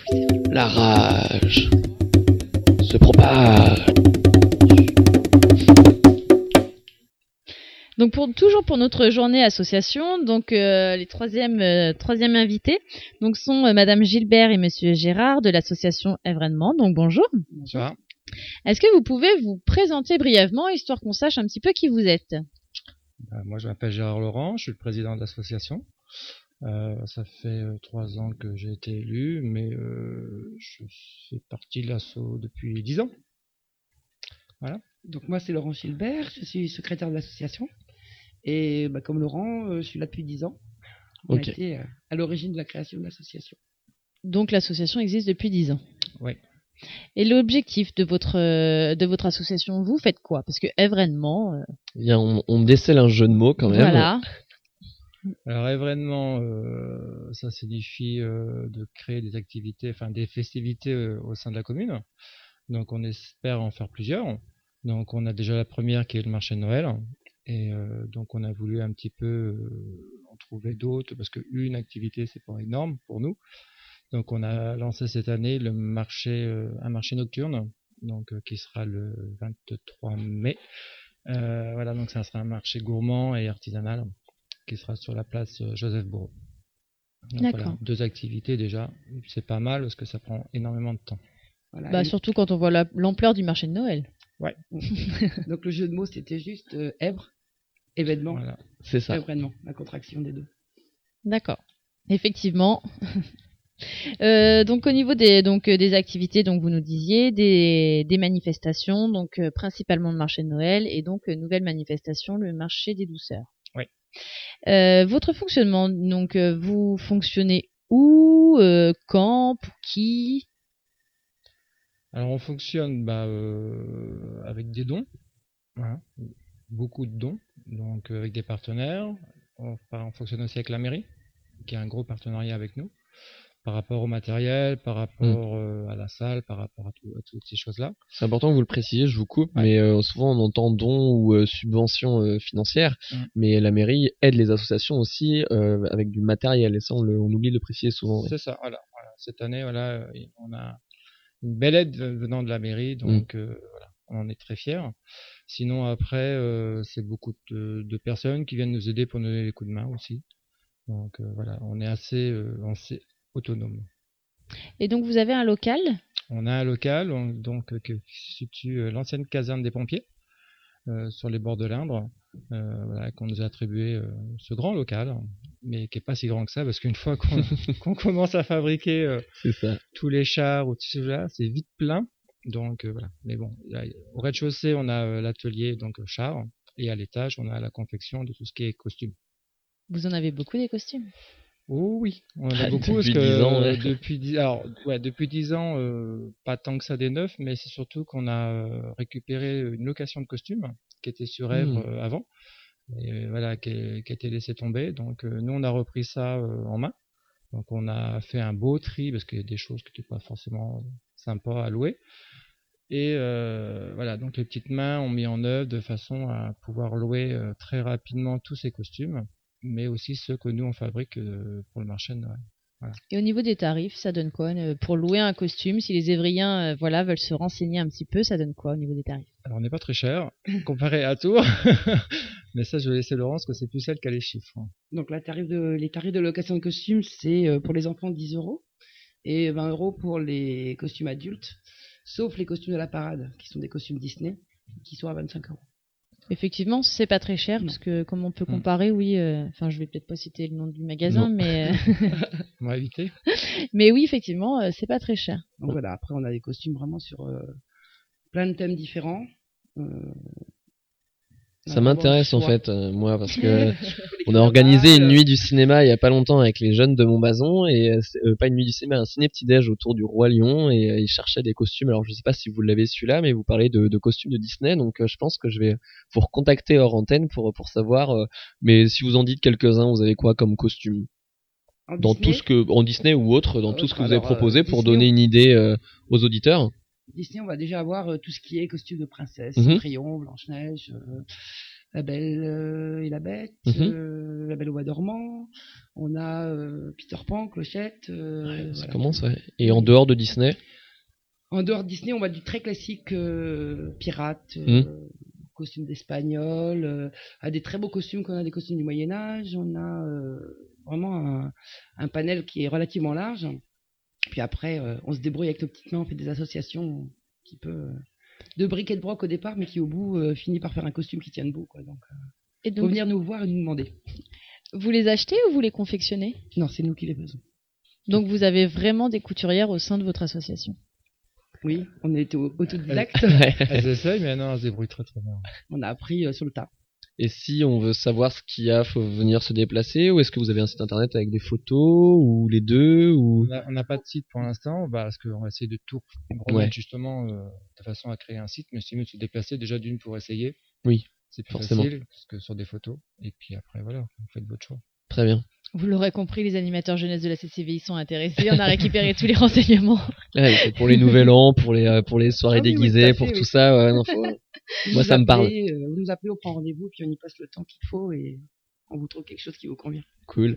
La rage se propage. Donc toujours pour notre journée association, donc les troisième invités donc sont Madame Gilbert et Monsieur Gérard de l'association Evrenement. Donc bonjour. Bonjour. Est-ce que vous pouvez vous présenter brièvement, histoire qu'on sache un petit peu qui vous êtes? Moi, je m'appelle Gérard Laurent, je suis le président de l'association. Ça fait 3 ans que j'ai été élu, mais je fais partie de l'asso depuis 10 ans. Voilà. Donc moi, c'est Laurent Gilbert, je suis secrétaire de l'association. Et comme Laurent, je suis là depuis 10 ans. On a été à l'origine de la création de l'association. Donc l'association existe depuis 10 ans. Oui. Et l'objectif de votre association, vous faites quoi? Parce que Evrenement... Bien, on décèle un jeu de mots quand même. Voilà. Alors Evrenement, ça signifie de créer des activités, enfin des festivités au sein de la commune. Donc on espère en faire plusieurs. Donc on a déjà la première qui est le marché de Noël. Et donc on a voulu un petit peu en trouver d'autres, parce qu'une activité c'est pas énorme pour nous. Donc on a lancé cette année un marché nocturne, donc qui sera le 23 mai. Voilà, donc ça sera un marché gourmand et artisanal qui sera sur la place Joseph Bourreau. D'accord. Voilà, 2 activités déjà, c'est pas mal parce que ça prend énormément de temps. Voilà, surtout quand on voit l'ampleur du marché de Noël. Ouais. Donc le jeu de mots c'était juste Èvre, événement. Voilà, c'est ça. Événement, la contraction des deux. D'accord. Effectivement. Donc au niveau des activités, donc vous nous disiez des manifestations, donc principalement le marché de Noël et donc nouvelle manifestation, le marché des douceurs. Oui. Votre fonctionnement, donc vous fonctionnez où, quand, pour qui? Alors on fonctionne avec des dons, voilà, beaucoup de dons, donc avec des partenaires. On fonctionne aussi avec la mairie, qui a un gros partenariat avec nous, par rapport au matériel, par rapport à la salle, par rapport à toutes ces choses-là. C'est important que vous le précisiez, je vous coupe, mais souvent on entend dons ou subventions financières, mais la mairie aide les associations aussi avec du matériel, et ça on oublie de le préciser souvent. C'est ça, voilà. Cette année, on a une belle aide venant de la mairie, donc on en est très fiers. Sinon après, c'est beaucoup de personnes qui viennent nous aider pour nous donner les coups de main aussi. Donc voilà, on est assez autonome. Et donc vous avez un local? On a un local qui se situe l'ancienne caserne des pompiers sur les bords de l'Indre, qu'on nous a attribué ce grand local, mais qui est pas si grand que ça, parce qu'une fois qu'on commence à fabriquer tous les chars ou tout cela, c'est vite plein. Donc voilà. Mais bon, là, au rez-de-chaussée, on a l'atelier donc char, et à l'étage, on a la confection de tout ce qui est costume. Vous en avez beaucoup des costumes? Oh oui, on en a beaucoup depuis parce que 10 ans, depuis 10 ans, pas tant que ça des neufs, mais c'est surtout qu'on a récupéré une location de costumes qui était sur Èvre avant, et voilà, qui a été laissée tomber. Donc nous on a repris ça en main. Donc on a fait un beau tri parce qu'il y a des choses qui n'étaient pas forcément sympas à louer. Et voilà, donc les petites mains ont mis en œuvre de façon à pouvoir louer très rapidement tous ces costumes, mais aussi ceux que nous on fabrique pour le marché de Noël. Voilà. Et au niveau des tarifs, ça donne quoi pour louer un costume? Si les Évriens veulent se renseigner un petit peu, ça donne quoi au niveau des tarifs? Alors on n'est pas très cher comparé à Tours, mais ça je vais laisser Laurence parce que c'est plus elle qui a les chiffres. Donc les tarifs de location de costumes, c'est pour les enfants 10 € et 20 € pour les costumes adultes, sauf les costumes de la parade qui sont des costumes Disney qui sont à 25 €. Effectivement, c'est pas très cher, parce que comme on peut comparer, oui, je vais peut-être pas citer le nom du magasin, mais on va éviter. Mais oui, effectivement, c'est pas très cher. Donc voilà, après on a des costumes vraiment sur plein de thèmes différents. Ça m'intéresse en fait, moi, parce que on a organisé une nuit du cinéma il y a pas longtemps avec les jeunes de Montbazon, et pas une nuit du cinéma, un ciné petit-déj autour du Roi Lion, et ils cherchaient des costumes. Alors je sais pas si vous l'avez celui-là, mais vous parlez de costumes de Disney, donc je pense que je vais vous recontacter hors antenne pour savoir, mais si vous en dites quelques-uns, vous avez quoi comme costume dans Disney, tout ce que, en Disney ou autre, dans tout ce que vous avez proposé pour Disney, donner une idée aux auditeurs? Disney, on va déjà avoir tout ce qui est costume de princesse, Cendrillon, Blanche-Neige, La Belle et la Bête, La Belle au Bois dormant. On a Peter Pan, Clochette. Ça voilà. commence, ouais. Et en dehors de Disney? En dehors de Disney, on va du très classique pirate, costumes d'Espagnol, à des très beaux costumes qu'on a des costumes du Moyen-Âge. On a vraiment un panel qui est relativement large. Puis après, on se débrouille avec nos petites mains, on fait des associations qui peut de bric et de broc au départ, mais qui au bout finit par faire un costume qui tient debout, quoi. Donc, Et faut donc, venir nous voir et nous demander. vous les achetez ou vous les confectionnez? Non, c'est nous qui les faisons. Donc vous avez vraiment des couturières au sein de votre association? Oui, on est autodidacte. Elles essayent, mais non, elles se débrouillent très très bien. On a appris sur le tas. Et si on veut savoir ce qu'il y a, faut venir se déplacer, ou est-ce que vous avez un site internet avec des photos, ou les deux, ou... On n'a pas de site pour l'instant, parce qu'on va essayer de tout remettre justement de façon à créer un site, mais c'est mieux de se déplacer déjà d'une pour essayer. Oui, c'est plus forcément. facile que sur des photos. Et puis après, voilà, vous faites votre choix. Très bien. Vous l'aurez compris, les animateurs jeunesse de la CCVI sont intéressés. On a récupéré tous les renseignements. Ouais, c'est pour les nouvel an, pour les soirées Ah oui, déguisées, tout à fait, pour oui. tout ça. Ouais, non, moi, ça me parle. Vous nous appelez, on prend rendez-vous, puis on y passe le temps qu'il faut et on vous trouve quelque chose qui vous convient. Cool.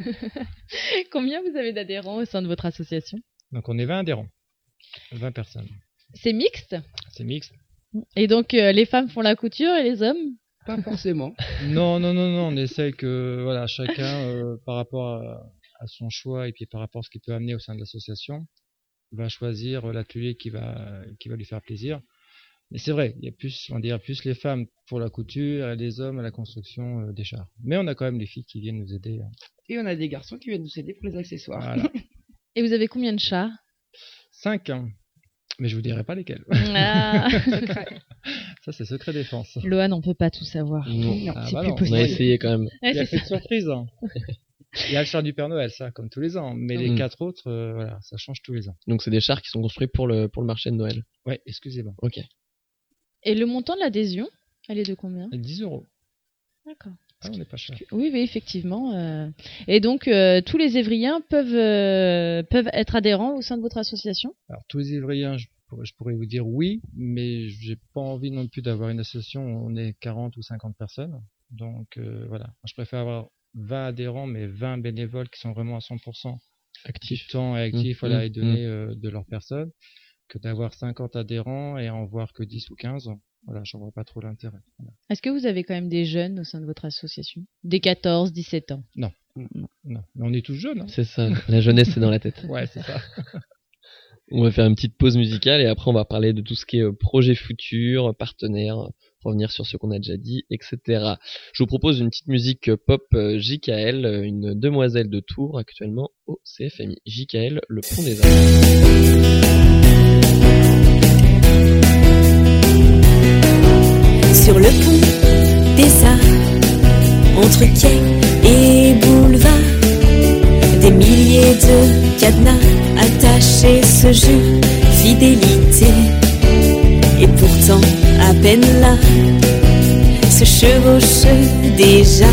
Combien vous avez d'adhérents au sein de votre association? Donc on est 20 adhérents, 20 personnes. C'est mixte? C'est mixte. Et donc les femmes font la couture et les hommes? Pas forcément. Non, on essaye que voilà, chacun, par rapport à son choix et puis par rapport à ce qu'il peut amener au sein de l'association, va choisir l'atelier qui va lui faire plaisir. Mais c'est vrai, il y a plus, on dirait plus les femmes pour la couture et les hommes à la construction des chars. Mais on a quand même les filles qui viennent nous aider. Et on a des garçons qui viennent nous aider pour les accessoires. Voilà. Et vous avez combien de chats? 5, mais je vous dirai pas lesquels. Ah. Ça c'est secret défense. Lohan, on peut pas tout savoir. Non. C'est bah plus non. On possible. a essayé quand même. Ouais, Il y a c'est fait de surprise. Il y a le char du Père Noël, ça, comme tous les ans. Mais les 4 autres, voilà, ça change tous les ans. Donc c'est des chars qui sont construits pour le marché de Noël. Ouais, excusez-moi. Ok. Et le montant de l'adhésion, elle est de combien? 10 €. D'accord. Ah, on n'est pas cher. Oui, effectivement. Et donc, tous les Évriens peuvent être adhérents au sein de votre association? Alors, tous les Évriens, je pourrais vous dire oui, mais j'ai pas envie non plus d'avoir une association où on est 40 ou 50 personnes. Donc, voilà. Moi, je préfère avoir 20 adhérents, mais 20 bénévoles qui sont vraiment à 100% Actif. temps et actifs, voilà, et donner de leur personne, que d'avoir 50 adhérents et en voir que 10 ou 15. Voilà, j'en vois pas trop l'intérêt. Voilà. Est-ce que vous avez quand même des jeunes au sein de votre association? Des 14, 17 ans? Non, mais on est tous jeunes. Hein. C'est ça. La jeunesse, c'est dans la tête. Ouais, c'est ça. On va faire une petite pause musicale et après on va parler de tout ce qui est projet futur, partenaire, revenir sur ce qu'on a déjà dit, etc. Je vous propose une petite musique pop JKL, une demoiselle de Tours actuellement au CFMI. JKL, le pont des Arts. Sur le pont des Arts, entre quai et boulevard, des milliers de cadenas attachés se jurent fidélité. Et pourtant, à peine là, se chevauchent déjà.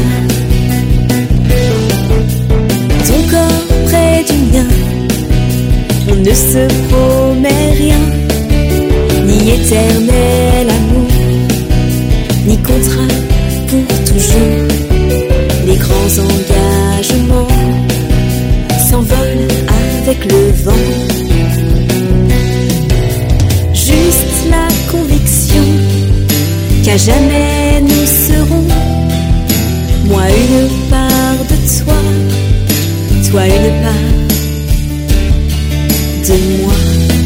Ton corps près du mien, on ne se promet rien, ni éternel amour, ni contrat pour toujours. Les grands engagements s'envolent avec le vent. Juste la conviction qu'à jamais nous serons, moi une part de toi, toi une part de moi.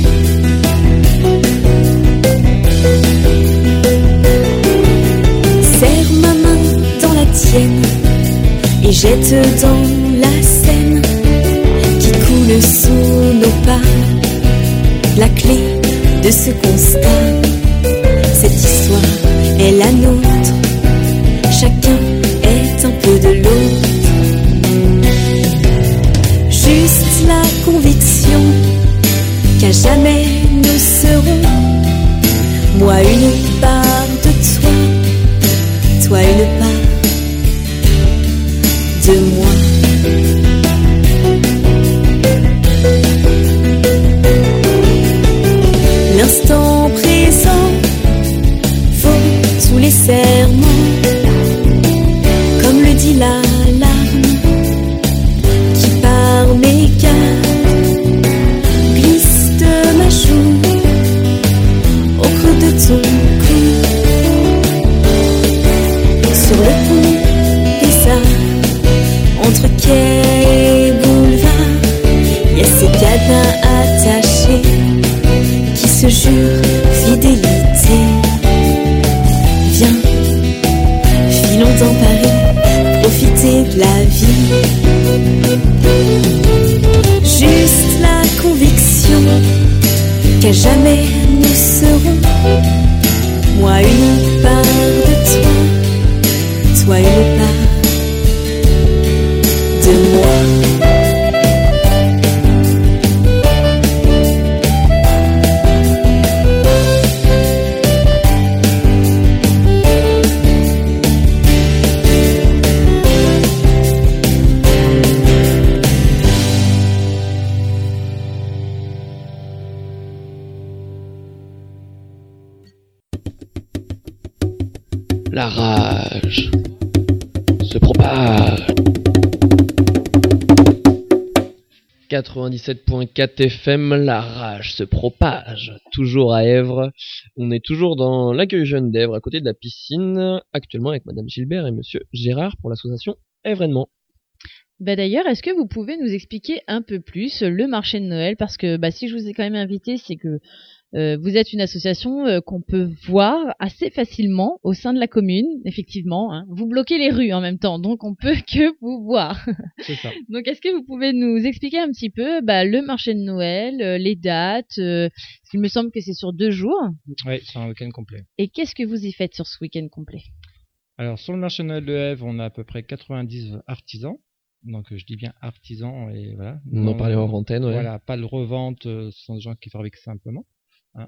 Serre ma main dans la tienne et jette dans la Seine qui coule sous nos pas la clé de ce constat. Cette histoire est la nôtre, chacun est un peu de l'autre. Juste la conviction qu'à jamais nous serons, moi une part de toi, toi une part de moi. L'instant présent vaut tous les serments qu'à jamais nous serons. Moi une part de toi, toi une part de moi. La rage se propage. 97.4 FM, la rage se propage. Toujours à Èvre. On est toujours dans l'accueil jeune d'Èvre, à côté de la piscine, actuellement avec Madame Gilbert et Monsieur Gérard pour l'association Èvrenement. D'ailleurs, est-ce que vous pouvez nous expliquer un peu plus le marché de Noël? Parce que si je vous ai quand même invité, c'est que vous êtes une association qu'on peut voir assez facilement au sein de la commune, effectivement. Hein. Vous bloquez les rues en même temps, donc on peut que vous voir. C'est ça. Donc est-ce que vous pouvez nous expliquer un petit peu le marché de Noël, les dates il me semble que c'est sur 2 jours. Oui, c'est un week-end complet. Et qu'est-ce que vous y faites sur ce week-end complet? Alors, sur le marché de Noël de Èvre, on a à peu près 90 artisans. Donc, je dis bien artisans et voilà. On en parlait hors antenne, ouais. Voilà, pas de revente, ce sont des gens qui fabriquent simplement. Hein.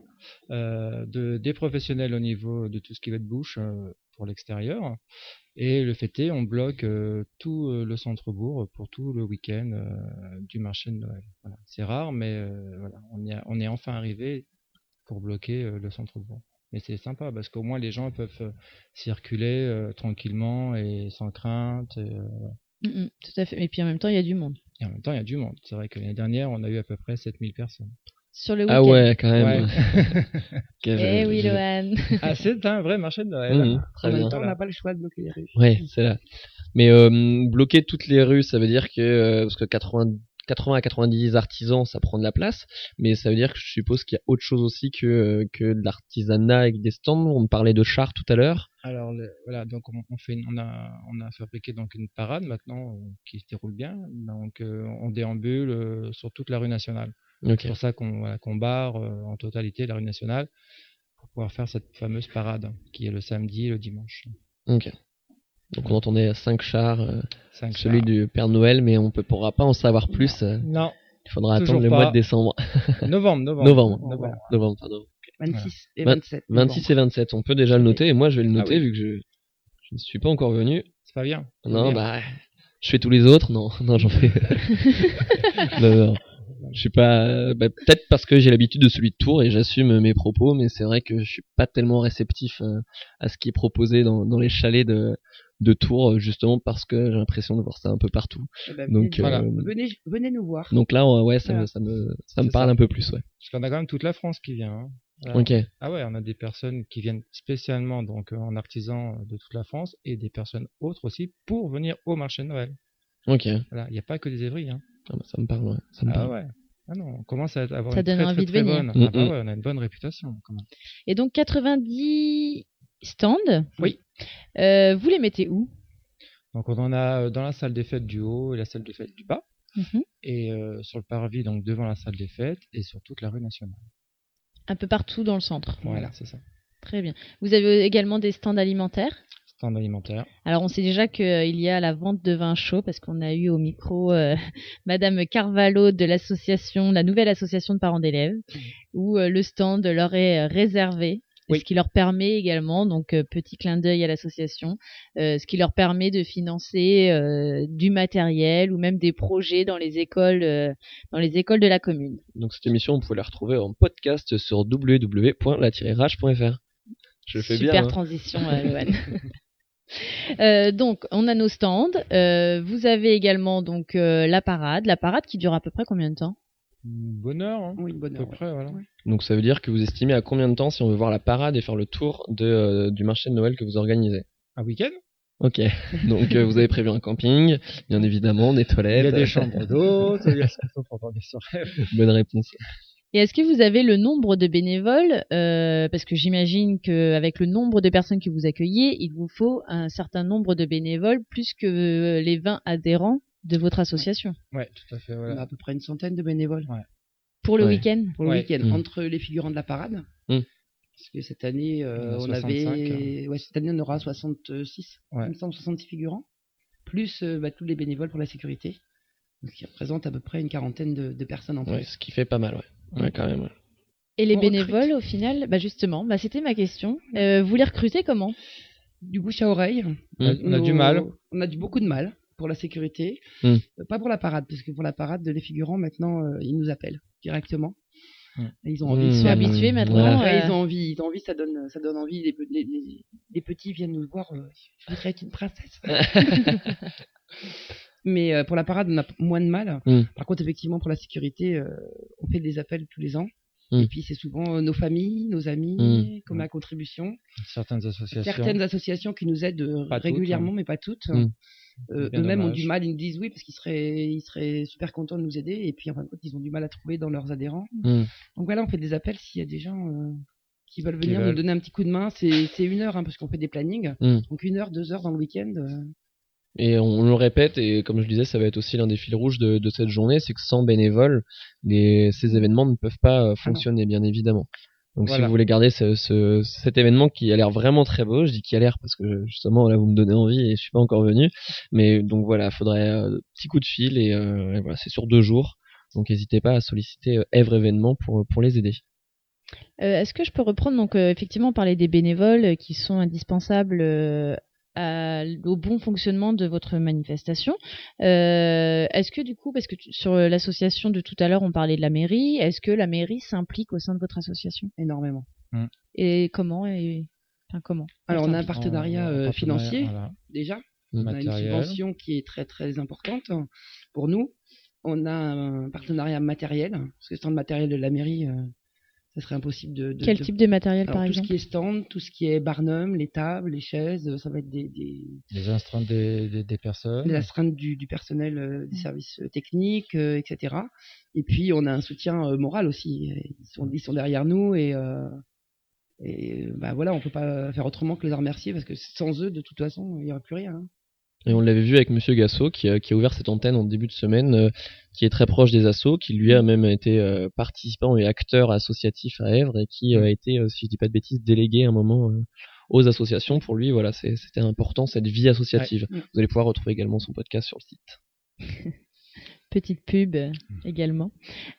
Des professionnels au niveau de tout ce qui va être bouche pour l'extérieur. Et le fait est, on bloque tout le centre-bourg pour tout le week-end du marché de Noël. Voilà. C'est rare, mais voilà, on est enfin arrivé pour bloquer le centre-bourg. Mais c'est sympa parce qu'au moins les gens peuvent circuler tranquillement et sans crainte. Tout à fait. Et puis en même temps, il y a du monde. Et en même temps, il y a du monde. C'est vrai que l'année dernière, on a eu à peu près 7000 personnes. Sur le week-end. Ah ouais, quand même. Ouais. Oui, Lohan. Ah, c'est un vrai marché de Noël. Très En bien. même temps, on n'a pas le choix de bloquer les rues. Ouais, c'est là. Mais bloquer toutes les rues, ça veut dire que parce que 80 à 90 artisans, ça prend de la place, mais ça veut dire que je suppose qu'il y a autre chose aussi que de l'artisanat avec des stands. On parlait de chars tout à l'heure. Alors voilà, donc on a fabriqué donc une parade maintenant qui se déroule bien. Donc on déambule sur toute la rue nationale. Okay. C'est pour ça qu'on barre en totalité la rue nationale pour pouvoir faire cette fameuse parade qui est le samedi et le dimanche. Ok. Donc on entendait 5 chars, 5 celui chars. du Père Noël, mais on pourra pas en savoir plus. Non. Il faudra toujours attendre le pas. mois de décembre. Novembre. Novembre, pardon. 26 et 27. 26 et 27, on peut déjà le noter, et moi je vais le noter oui. vu que je ne suis pas encore venu. C'est pas bien. Non, je fais tous les autres, non, j'en fais. non. Je suis pas, peut-être parce que j'ai l'habitude de celui de Tours et j'assume mes propos, mais c'est vrai que je suis pas tellement réceptif à ce qui est proposé dans les chalets de Tours, justement parce que j'ai l'impression de voir ça un peu partout. Donc voilà. Venez nous voir. Donc là, ouais, ça me parle un peu plus, ouais. Parce qu'on a quand même toute la France qui vient. Hein. Voilà. Ok. Ah ouais, on a des personnes qui viennent spécialement donc en artisan de toute la France et des personnes autres aussi pour venir au marché de Noël. Ok. Voilà, il n'y a pas que des Évry. Hein. Ah bah, ça me parle, ouais. Ça me ah parle. ouais. Ah non, on commence à avoir ça une donne très, envie très, de très venir. bonne. Ah bah ouais, on a une bonne réputation. Quand même. Et donc 90 stands. Oui. Vous les mettez où? Donc on en a dans la salle des fêtes du haut et la salle des fêtes du bas. Et sur le parvis, donc devant la salle des fêtes et sur toute la rue nationale. Un peu partout dans le centre. Voilà, c'est ça. Très bien. Vous avez également des stands alimentaires? Stand alimentaire. Alors on sait déjà qu'il y a la vente de vin chaud parce qu'on a eu au micro Madame Carvalho de l'association, la nouvelle association de parents d'élèves, où le stand leur est réservé. Oui. Ce qui leur permet également, donc petit clin d'œil à l'association, ce qui leur permet de financer du matériel ou même des projets dans les écoles de la commune. Donc cette émission, vous pouvez la retrouver en podcast sur www.la-rage.fr. Je fais Super bien. Super transition, Lohan. Donc on a nos stands. Vous avez également donc la parade qui dure à peu près combien de temps? Une bonne heure, hein. Oui, une bonne heure. À peu près, voilà. Ouais. Donc ça veut dire que vous estimez à combien de temps si on veut voir la parade et faire le tour du marché de Noël que vous organisez? Un week-end? Ok, donc vous avez prévu un camping, bien évidemment, des toilettes. Il y a des chambres d'hôtes, il y a ce qu'il faut pour dormir sur rêve. Bonne réponse. Et est-ce que vous avez le nombre de bénévoles parce que j'imagine qu'avec le nombre de personnes que vous accueillez, il vous faut un certain nombre de bénévoles plus que les 20 adhérents de votre association. Ouais, tout à fait. On Voilà. a à peu près une centaine de bénévoles. Ouais. Pour le Ouais. week-end. pour le Ouais. week-end, Mm. entre les figurants de la parade. Mm. Parce que cette année, On a on avait. 65. Ouais, cette année, on aura 66. Ouais. Il me semble 66 figurants. Plus tous les bénévoles pour la sécurité. Donc, qui représentent à peu près une quarantaine de personnes en plus. Ouais, ce qui fait pas mal, ouais. Ouais, quand même. Ouais. Et les On bénévoles, au final, justement, c'était ma question. Vous les recrutez comment? Du bouche à oreille. On a du mal. On a beaucoup de mal pour la sécurité. Mm. Pas pour la parade, parce que pour la parade, les figurants, maintenant, ils nous appellent directement. Mm. Et ils ont envie de Ils se sont faire habitués Voilà. maintenant. Ouais, ils ont envie, ça donne envie. Les petits viennent nous voir. Je voudrais être une princesse. Mais pour la parade, on a moins de mal. Mm. Par contre, effectivement, pour la sécurité, on fait des appels tous les ans. Mm. Et puis, c'est souvent nos familles, nos amis, Mm. comme la contribution. Certaines associations. Certaines associations qui nous aident Pas toutes, régulièrement, hein. mais pas toutes. Mm. Bien Eux-mêmes ont dommage. du mal, ils nous disent oui, parce qu'ils seraient super contents de nous aider. Et puis, en fin de compte, ils ont du mal à trouver dans leurs adhérents. Mm. Donc voilà, on fait des appels s'il y a des gens qui veulent Qui venir veulent. nous donner un petit coup de main. C'est 1 heure, hein, parce qu'on fait des plannings. Mm. Donc 1 heure, 2 heures dans le week-end. Et on le répète, et comme je disais, ça va être aussi l'un des fils rouges de cette journée, c'est que sans bénévoles, ces événements ne peuvent pas fonctionner, bien évidemment. Donc si Voilà. vous voulez garder cet événement qui a l'air vraiment très beau, je dis qu'il a l'air parce que justement là vous me donnez envie et je suis pas encore venu, mais donc voilà, faudrait petit coup de fil et voilà, c'est sur 2 jours, donc n'hésitez pas à solliciter Èvre Événements pour les aider. Est-ce que je peux reprendre, donc effectivement, parler des bénévoles qui sont indispensables au bon fonctionnement de votre manifestation. Est-ce que du coup, parce que sur l'association de tout à l'heure, on parlait de la mairie, est-ce que la mairie s'implique au sein de votre association? Énormément. Et comment comment? Alors, on a un partenariat financier, Voilà. déjà. On a une Matériel. subvention qui est très, très importante pour nous. On a un partenariat matériel, parce que sans le matériel de la mairie, ça serait impossible de... Quel type de matériel, Alors, par tout exemple? ce qui est stand, tout ce qui est barnum, les tables, les chaises, ça va être Les astreintes des personnes. les astreintes du personnel des services techniques, etc. Et puis, on a un soutien moral aussi. Ils sont derrière nous et voilà, on peut pas faire autrement que les remercier parce que sans eux, de toute façon, il n'y aurait plus rien. Hein. Et on l'avait vu avec Monsieur Gassot qui a ouvert cette antenne en début de semaine, qui est très proche des assos, qui lui a même été participant et acteur associatif à Èvre et qui a été, si je dis pas de bêtises, délégué à un moment aux associations. Pour lui, voilà, c'était important cette vie associative. Ouais. Vous allez pouvoir retrouver également son podcast sur le site. Petite pub également.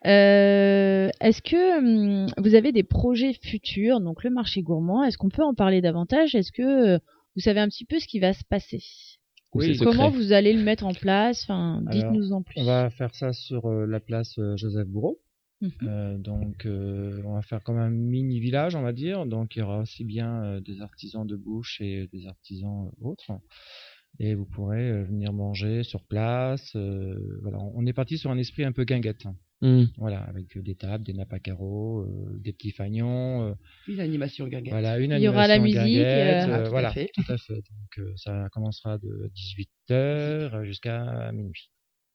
Est-ce que vous avez des projets futurs, donc le marché gourmand, est-ce qu'on peut en parler davantage? Est-ce que vous savez un petit peu ce qui va se passer? Ou Oui. c'est secret. Comment vous allez le mettre en place? Enfin, dites-nous en plus. On va faire ça sur la place Joseph Bourreau. Mhm. Donc, on va faire comme un mini village, on va dire. Donc, il y aura aussi bien des artisans de bouche et des artisans autres. Et vous pourrez venir manger sur place. Voilà, on est parti sur un esprit un peu guinguette. Voilà, avec des tables, des nappes à carreaux, des petits fagnons. Une animation guinguette. Voilà, une Il y aura la animation musique, guinguette, tout à voilà, fait. tout à fait. Donc, ça commencera de 18h jusqu'à minuit.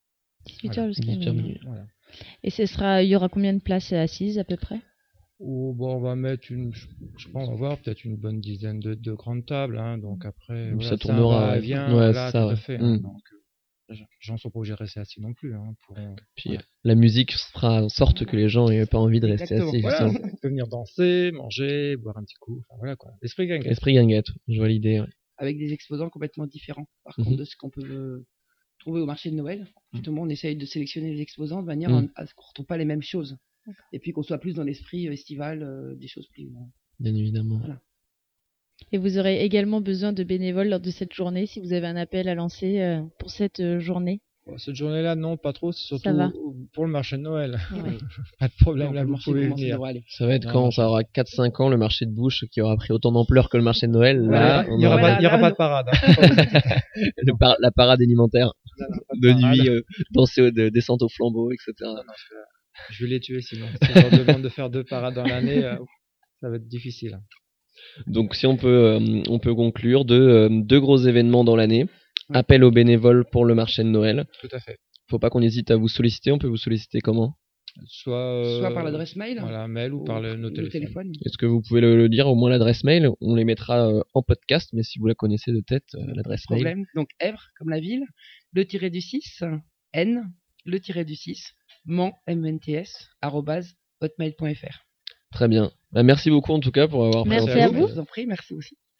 18h jusqu'à 18h minuit. minuit. Voilà. Et il y aura combien de places assises à peu près? Bon, on va mettre je pense, on va voir peut-être une bonne dizaine de grandes tables, hein, donc après, Donc voilà, ça tournera, vient, ouais, voilà, ça, tout à ouais. fait. Hein, Mm. donc, les gens sont pas obligés de rester assis non plus, hein, Puis la musique fera en sorte que les gens aient pas envie de rester Exactement. assis. voilà, Justement. on peut venir danser, manger, boire un petit coup, enfin, voilà quoi. L'esprit guinguette. Esprit guinguette, je vois l'idée. Ouais. Avec des exposants complètement différents, par Mhm. contre, de ce qu'on peut trouver au marché de Noël. Justement, on essaye de sélectionner les exposants de manière Mhm. à ce qu'on ne retrouve pas les mêmes choses. Et puis qu'on soit plus dans l'esprit estival, des choses plus... Bien évidemment. Voilà. Et vous aurez également besoin de bénévoles lors de cette journée si vous avez un appel à lancer pour cette journée. Bon, cette journée-là, non, pas trop, c'est surtout Ça va. pour le marché de Noël. Ouais. Pas de problème, Donc, là, le vous marché pouvez commence, ça venir. devrait aller. Ça va être Non, quand non, ça aura 4-5 ans le marché de bouche qui aura pris autant d'ampleur que le marché de Noël. Voilà, Là, il n'y aura, voilà, pas, il y aura là, pas de parade. Hein. la parade alimentaire de parade. nuit, danser de descente au flambeau, etc. Je vais les tuer sinon. Si on leur demande de faire 2 parades dans l'année, ça va être difficile. Donc si on peut conclure deux gros événements dans l'année. Appel aux bénévoles pour le marché de Noël. Tout à fait. Faut pas qu'on hésite à vous solliciter. On peut vous solliciter comment? Soit par l'adresse mail, voilà, mail ou par nos nos téléphones. téléphones. Est-ce que vous pouvez le dire, au moins l'adresse mail? On les mettra en podcast, mais si vous la connaissez de tête, l'adresse mail. Problème. Donc Èvre, comme la ville, le tiré du 6, N, le tiré du 6, ments@hotmail.fr. Très bien. Bah, merci beaucoup en tout cas pour avoir Merci présenté. à vous. Je vous en prie, merci aussi.